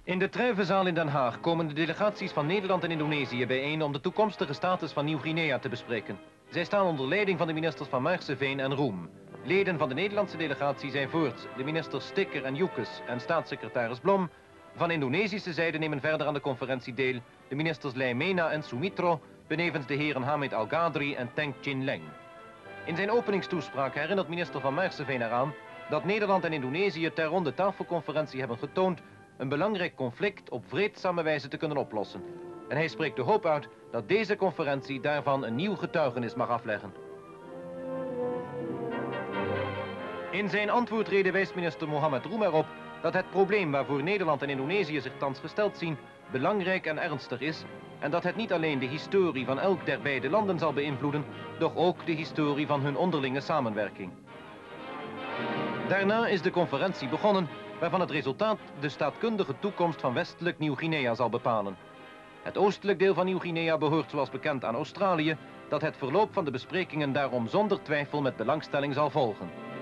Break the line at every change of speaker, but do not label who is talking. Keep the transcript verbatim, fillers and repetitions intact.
In de Truyvezaal in Den Haag komen de delegaties van Nederland en Indonesië bijeen om de toekomstige status van Nieuw-Guinea te bespreken. Zij staan onder leiding van de ministers van Maarseveen en Roem. Leden van de Nederlandse delegatie zijn voorts de ministers Stikker en Joekes en staatssecretaris Blom. Van Indonesische zijde nemen verder aan de conferentie deel de ministers Leimena en Sumitro, benevens de heren Hamid Al-Gadri en Teng Chin Leng. In zijn openingstoespraak herinnert minister van Maarseveen eraan dat Nederland en Indonesië ter ronde tafelconferentie hebben getoond een belangrijk conflict op vreedzame wijze te kunnen oplossen. En hij spreekt de hoop uit dat deze conferentie daarvan een nieuw getuigenis mag afleggen. In zijn antwoordrede wijst minister Mohammed Roem erop dat het probleem waarvoor Nederland en Indonesië zich thans gesteld zien belangrijk en ernstig is en dat het niet alleen de historie van elk der beide landen zal beïnvloeden, doch ook de historie van hun onderlinge samenwerking. Daarna is de conferentie begonnen, waarvan het resultaat de staatkundige toekomst van westelijk Nieuw-Guinea zal bepalen. Het oostelijk deel van Nieuw-Guinea behoort zoals bekend aan Australië, dat het verloop van de besprekingen daarom zonder twijfel met belangstelling zal volgen.